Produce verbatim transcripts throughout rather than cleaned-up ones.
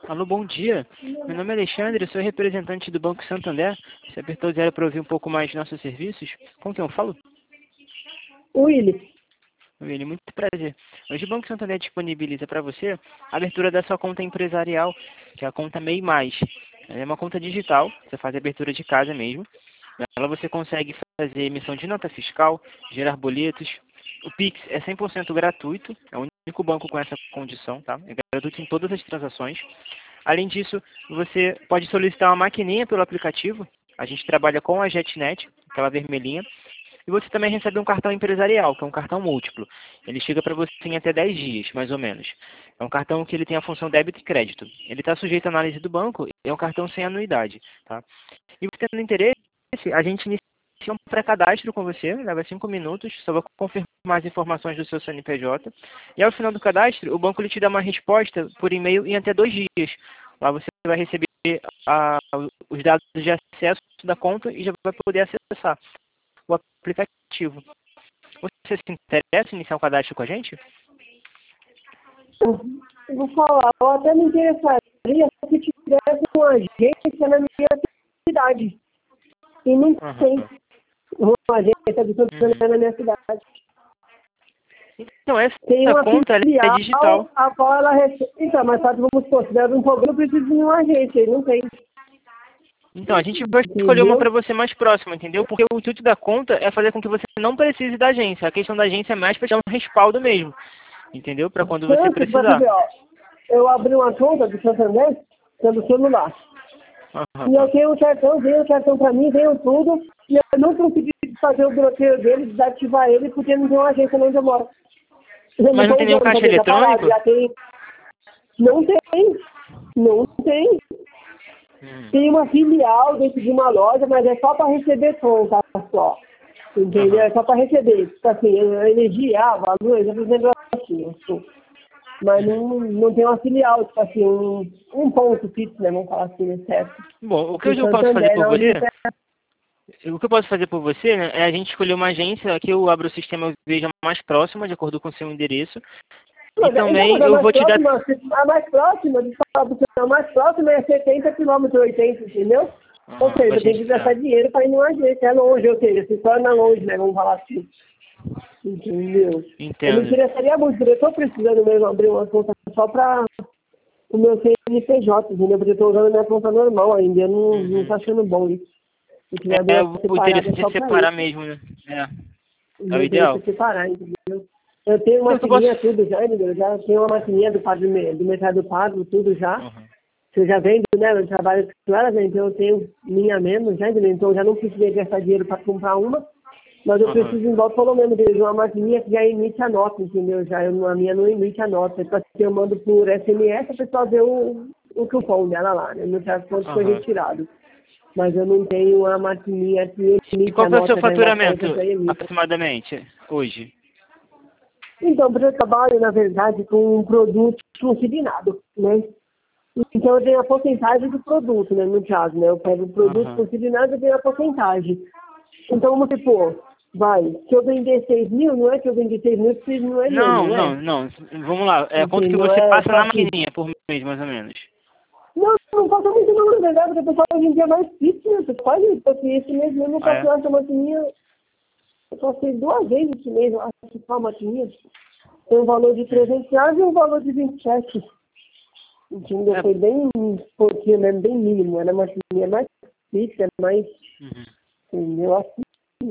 Alô, bom dia. Meu nome é Alexandre, eu sou representante do Banco Santander. Você apertou zero para ouvir um pouco mais de nossos serviços? Com quem eu falo? Willy. Willy, muito prazer. Hoje o Banco Santander disponibiliza para você a abertura da sua conta empresarial, que é a conta MEI Mais. Ela é uma conta digital, você faz a abertura de casa mesmo. Nela você consegue fazer emissão de nota fiscal, gerar boletos. O Pix é cem por cento gratuito, é o único banco com essa condição, tá? É gratuito em todas as transações. Além disso, você pode solicitar uma maquininha pelo aplicativo. A gente trabalha com a JetNet, aquela vermelhinha. E você também recebe um cartão empresarial, que é um cartão múltiplo. Ele chega para você em até dez dias, mais ou menos. É um cartão que ele tem a função débito e crédito. Ele está sujeito à análise do banco e é um cartão sem anuidade, tá? E você tendo interesse, a gente inicia um pré-cadastro com você, leva cinco minutos, só vou confirmar as informações do seu C N P J. E ao final do cadastro, o banco ele te dá uma resposta por e-mail em até dois dias. Lá você vai receber a, os dados de acesso da conta e já vai poder acessar o aplicativo. Você se interessa em iniciar um cadastro com a gente? Eu vou falar, eu até me interessaria se tivesse uma agência na minha cidade. E não Uhum. tem uma agência de Santander uhum. na minha cidade. Então, essa tem uma conta filial, é digital. A qual ela recebe. Então, mas sabe, vamos supor, se der um problema, eu preciso de uma agência, e não tem. Então, a gente vai escolher uma para você mais próxima, entendeu? Porque o intuito da conta é fazer com que você não precise da agência. A questão da agência é mais para te dar um respaldo mesmo, entendeu? Para quando você precisar. Ver, ó, eu abri uma conta do Santander pelo celular. Uhum. E eu tenho um cartão, veio o cartão para mim, veio tudo, e eu não consegui fazer o bloqueio dele, desativar ele, porque não tem uma agência onde eu moro. Eu Mas não tem nenhum caixa eletrônico? Já tem... Não tem, não tem. Hum. Tem uma filial dentro de uma loja, mas é só para receber conta só. Entendeu? Uhum. É só para receber. Tipo assim, energia, água, luz, esses negocinhos. Assim. Mas não, não tem uma filial, tipo assim, um, um ponto fixo, né? Vamos falar assim, né? Certo? Bom, o que eu posso fazer por você... O que eu posso fazer por você, né, é a gente escolher uma agência que eu abro o sistema e veja mais próxima, de acordo com o seu endereço. Mas, e também então, eu vou te dar... A mais próxima, de falar a mais próxima é setenta quilômetros, oitenta, entendeu? Ah, ou seja, eu tenho que gastar dinheiro para ir numa agência, é longe, ou seja, se torna longe, né? Vamos falar assim. Entendeu? Entendo. Eu me interessaria muito, porque eu estou precisando mesmo abrir uma conta só para o meu C N P J, entendeu? Porque eu estou usando minha conta normal ainda, eu não uhum. estou achando bom isso. É, é o interesse de separar mesmo, né? É, é o ideal. Separar, entendeu? Eu tenho uma maquininha, posso... tudo já, entendeu? Já tenho uma maquininha do, padre, do Mercado Pago, tudo já. Uhum. Eu já vendo, né? Eu trabalho com ela, então eu tenho minha mesmo, já, entendeu? Então eu já não precisei gastar dinheiro para comprar uma, mas eu uhum. preciso em volta pelo menos de uma maquininha que já emite a nota, entendeu? Já eu, a minha não emite a nota. Então eu mando por S M S, a pessoa vê o, o cupom dela lá, né? Não sabe quanto uhum. foi retirado. Mas eu não tenho uma maquininha que emite. E qual a foi o nota, seu faturamento, aproximadamente, hoje? Então, eu trabalho, na verdade, com um produto consignado, né? Então, eu tenho a porcentagem do produto, né? No caso, né? Eu pego o produto uhum. consignado e tenho a porcentagem. Então, vamos supor, vai, se eu vender seis mil, não é que eu vendi seis mil, seis mil é Não, mil, não, é? não. Vamos lá. É quanto que você é passa na assim. maquininha por mês, mais ou menos? Não, não passa muito não, na verdade, porque o pessoal hoje em dia é mais fixo, né? Quase, porque esse mês mesmo eu passei ah, é? essa maquininha, eu passei duas vezes esse mês, eu acho que só a maquininha. Tem um valor de trezentos reais e um valor de vinte e sete. Entendeu? É. Foi bem pouquinho, né? Bem mínimo. Era uma maquininha mais fixa, mais... Uhum. Entendeu? Assim.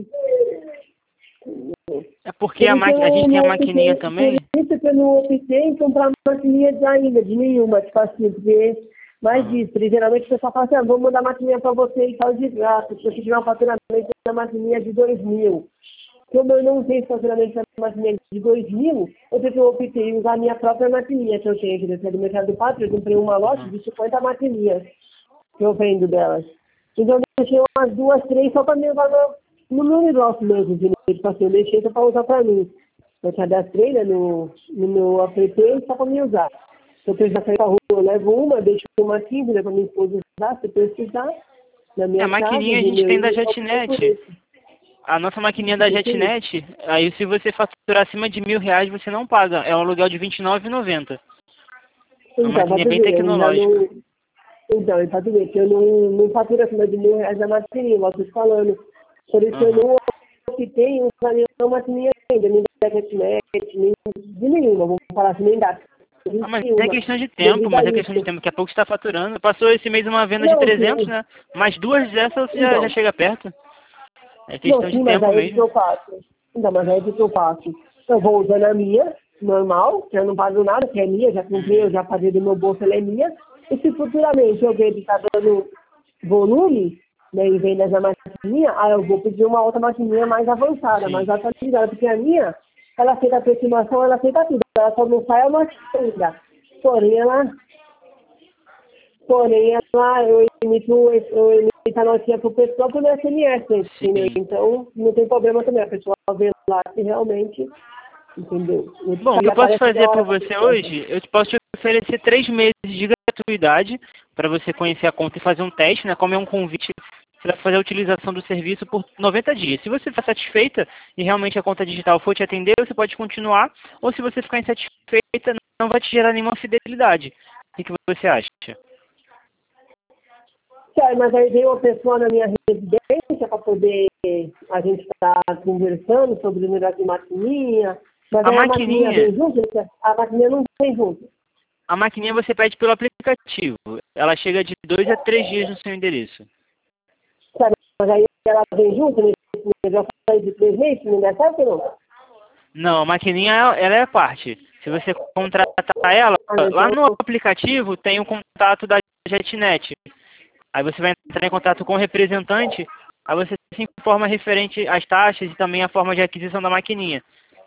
Entendeu? É porque a, ma a gente tem a maquininha optei, também? Por isso que eu não optei em comprar maquininha de ainda, de nenhuma. Tipo assim, porque... Mais uhum. disso, porque geralmente o pessoal fala assim, ah, vou mandar a maquininha para você e faz de graça. Se você tiver um faturamento da maquininha de dois mil. Como eu não tenho faturamento da maquininha de dois mil, eu tenho que optei em usar a minha própria maquininha que eu tenho aqui dentro do Mercado do Pátrio. Eu comprei uma loja de cinquenta maquininhas que eu vendo delas. Então eu deixei umas duas, três só para me usar no, no meu negócio mesmo. Entendeu? Tipo assim, eu deixei só para usar para mim. Eu cadastrei, né, no, no meu app só para me usar. Se eu precisar sair pra rua, eu levo uma, deixo uma aqui, né, pra minha esposa usar, se precisar. Na minha a maquininha casa, a gente tem da eu JetNet. A nossa maquininha da JetNet, aí se você faturar acima de mil reais, você não paga. É um aluguel de vinte e nove reais e noventa centavos. Uma Então, maquininha pra tu bem ver, eu já tecnológica. não... Então, pra tu ver, que eu não, não faturo acima de mil reais a maquininha, igual eu tô te falando. Por isso que eu Aham. não optei em usar nenhuma maquininha ainda, nem da Getnet, nem de nenhuma, vamos falar assim, nem da Ah, mas é nenhuma, questão de tempo, devido a mas é questão de isso. tempo. Daqui a pouco você está faturando. Passou esse mês uma venda de Não, trezentos, sim, né? Mais duas dessas você já, já então, chega perto. É não, questão de sim, mas tempo aí o que mesmo. eu faço? Então, mas aí o que eu faço? Eu vou usando a minha, normal, que eu não pago nada, que é minha, já comprei, eu Uhum. já paguei do meu bolso, ela é minha. E se futuramente eu ver que está dando volume, né, e vendas da maquininha, aí eu vou pedir uma outra maquininha mais avançada, mais Sim. atualizada, porque a minha, ela fez a aproximação, ela aceita tudo, ela só não sai a maquininha. Porém, ela, porém, ela, eu emito, eu emito a notinha pro pessoal pelo S M S, entendeu? Sim. Então, não tem problema também, a pessoa vê lá se realmente, entendeu? Bom, o que eu posso Aparece até fazer a hora por da você resposta. hoje, eu te posso te oferecer três meses de gratuidade para você conhecer a conta e fazer um teste, né? Como é um convite, você vai fazer a utilização do serviço por noventa dias. Se você ficar satisfeita e realmente a conta digital for te atender, você pode continuar. Ou se você ficar insatisfeita, não vai te gerar nenhuma fidelidade. O que que você acha? Sério, mas aí veio uma pessoa na minha residência para poder a gente estar conversando sobre o negócio de maquininha, mas A aí a maquininha maquininha, vem junto, né? A maquininha não vem junto. a maquininha você pede pelo aplicativo. Ela chega de dois a três dias no seu endereço. Sabe? Mas aí ela vem junto nesse negócio aí de três meses, não dá certo ou não? Não, a maquininha ela é a parte. Se você contratar ela, Ah, não, lá então, no aplicativo tem o contato da JetNet. Aí você vai entrar em contato com o representante, aí você se informa referente às taxas e também a forma de aquisição da maquininha.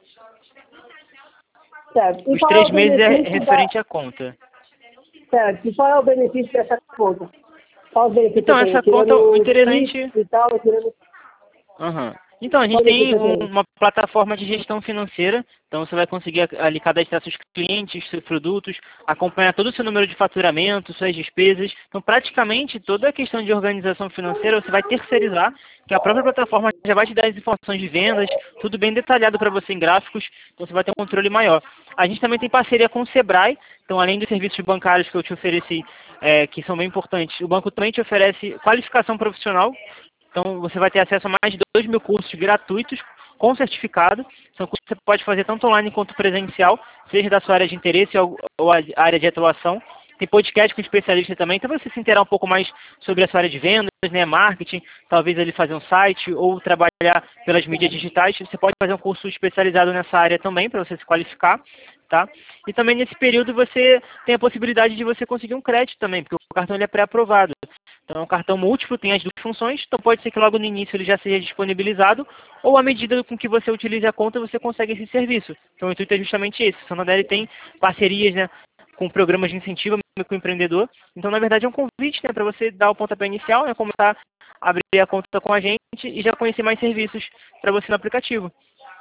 certo. E Os qual é três o meses é benefício da... referente à conta. Certo. E qual é o benefício dessa conta? Qual o benefício que Então, eu tenho? essa conta, o Tirando X interessante. e tal, tirando... Aham. Então, a Qual gente o benefício tem que eu um- tenho? uma plataforma de gestão financeira, então você vai conseguir ali cadastrar seus clientes, seus produtos, acompanhar todo o seu número de faturamento, suas despesas. Então, praticamente, toda a questão de organização financeira você vai terceirizar, que a própria plataforma já vai te dar as informações de vendas, tudo bem detalhado para você em gráficos, então você vai ter um controle maior. A gente também tem parceria com o Sebrae, então além dos serviços bancários que eu te ofereci, é, que são bem importantes, o banco também te oferece qualificação profissional. Então, você vai ter acesso a mais de dois mil cursos gratuitos com certificado. São cursos que você pode fazer tanto online quanto presencial, seja da sua área de interesse ou, ou a área de atuação. Tem podcast com especialista também, então você se inteirar um pouco mais sobre a sua área de vendas, né, marketing, talvez ele fazer um site ou trabalhar pelas mídias digitais. Você pode fazer um curso especializado nessa área também, para você se qualificar, tá? E também nesse período você tem a possibilidade de você conseguir um crédito também, porque o cartão ele é pré-aprovado. Então é um cartão múltiplo, tem as duas funções, então pode ser que logo no início ele já seja disponibilizado, ou à medida com que você utilize a conta, você consegue esse serviço. Então o intuito é justamente esse. O Santander tem parcerias, né, com programas de incentivo ao empreendedor. Então, na verdade, é um convite, né, para você dar o pontapé inicial, né, começar a abrir a conta com a gente e já conhecer mais serviços para você no aplicativo.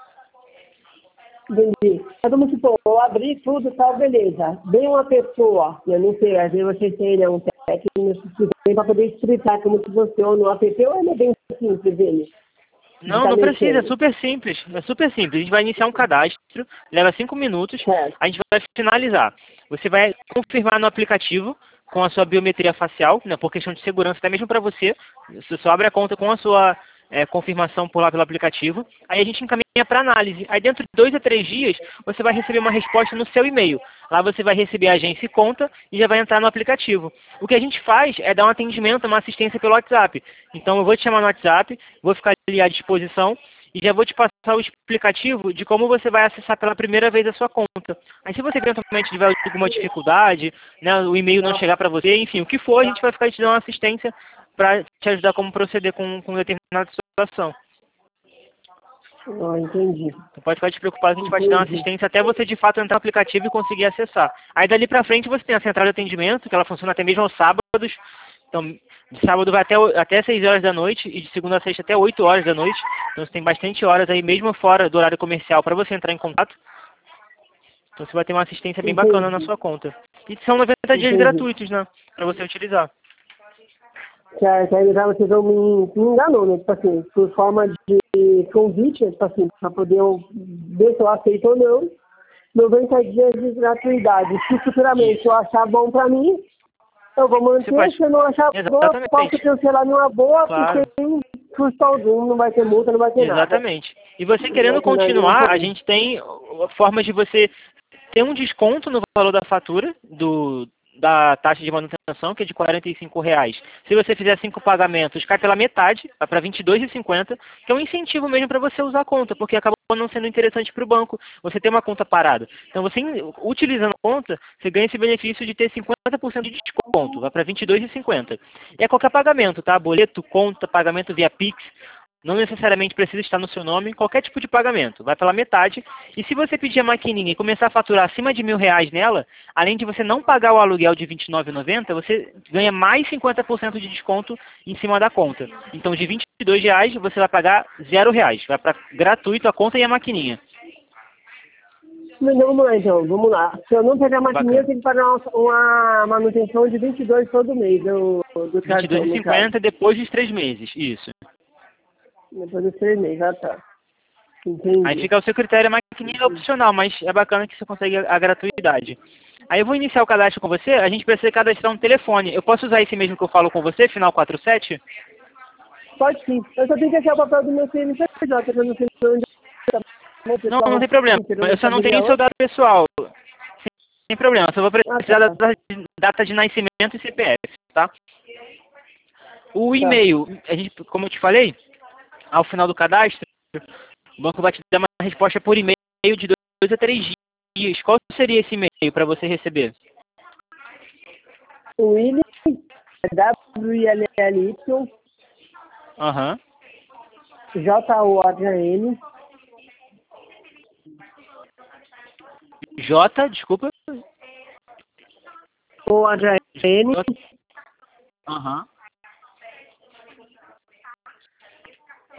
Entendi. Mas vamos supor, eu abri tudo, tal, beleza. Vem uma pessoa, eu não sei, às vezes vocês têm, né, um técnico para poder explicar como que funciona o app, ou ele é bem simples, ele, de Não, estar não precisa, é mexendo. super simples. É super simples. A gente vai iniciar um cadastro, leva cinco minutos, Certo. a gente vai finalizar. Você vai confirmar no aplicativo com a sua biometria facial, né, por questão de segurança, até mesmo para você. Você só abre a conta com a sua é, confirmação por lá pelo aplicativo. Aí a gente encaminha para análise. Aí dentro de dois a três dias, você vai receber uma resposta no seu e-mail. Lá você vai receber a agência e conta e já vai entrar no aplicativo. O que a gente faz é dar um atendimento, uma assistência pelo WhatsApp. Então eu vou te chamar no WhatsApp, vou ficar ali à disposição e já vou te passar o explicativo de como você vai acessar pela primeira vez a sua conta. Aí se você eventualmente tiver alguma dificuldade, né, o e-mail não chegar para você, enfim, o que for, a gente vai ficar te dando uma assistência para te ajudar como proceder com, com determinada situação. Ah, entendi. Então pode ficar despreocupado, a gente vai te dar uma Entendi. assistência até você de fato entrar no aplicativo e conseguir acessar. Aí dali para frente você tem a central de atendimento, que ela funciona até mesmo aos sábados. Então, de sábado vai até, até seis horas da noite e de segunda a sexta até oito horas da noite. Então você tem bastante horas aí, mesmo fora do horário comercial, para você entrar em contato. Então você vai ter uma assistência bem bacana na Entendi. sua conta. E são noventa dias Entendi. gratuitos, né? Para você utilizar. Que a, que a vocês vão me, me enganou, né? Tipo assim, por forma de convite, né? Tipo assim, para poder eu ver se eu aceito ou não. noventa dias de gratuidade. Se futuramente eu achar bom para mim, eu vou manter. pode... Se eu não achar bom, eu posso cancelar numa boa, claro. porque sem custo algum, não vai ter multa, não vai ter nada. Exatamente. E você querendo continuar, a gente tem formas de você ter um desconto no valor da fatura, do, da taxa de manutenção, que é de quarenta e cinco reais. Se você fizer cinco pagamentos, cai pela metade, vai para vinte e dois reais e cinquenta centavos, que é um incentivo mesmo para você usar a conta, porque acaba não sendo interessante para o banco você ter uma conta parada. Então, você utilizando a conta, você ganha esse benefício de ter cinquenta por cento de desconto, vai para vinte e dois reais e cinquenta centavos. E é qualquer pagamento, tá? Boleto, conta, pagamento via Pix. Não necessariamente precisa estar no seu nome, qualquer tipo de pagamento. Vai pela metade. E se você pedir a maquininha e começar a faturar acima de mil reais nela, além de você não pagar o aluguel de vinte e nove reais e noventa centavos, você ganha mais cinquenta por cento de desconto em cima da conta. Então, de vinte e dois reais, você vai pagar zero reais. Vai para gratuito a conta e a maquininha. Mas vamos lá, então. Vamos lá. Se eu não pegar a maquininha, eu tenho que pagar uma, uma manutenção de vinte e dois todo mês do, do vinte e dois reais e cinquenta centavos depois dos três meses. Isso. Depois dos três meses, já tá. Entendi. Aí fica o seu critério, a maquininha é opcional, mas é bacana que você consegue a gratuidade. Aí eu vou iniciar o cadastro com você, a gente precisa cadastrar um telefone. Eu posso usar esse mesmo que eu falo com você, final quarenta e sete? Pode sim. Eu só tenho que achar o papel do meu C N P J, que eu não sei onde tá. Não, não tem problema. Eu só não tenho seu dado pessoal. Sem problema, só vou precisar ah, tá. da data de nascimento e C P F, tá? O e-mail, a gente, como eu te falei, ao final do cadastro, o banco vai te dar uma resposta por e-mail de dois a três dias. Qual seria esse e-mail para você receber? O William, W I L L Y, Aham. J O H N, J, desculpa. O H N, Aham.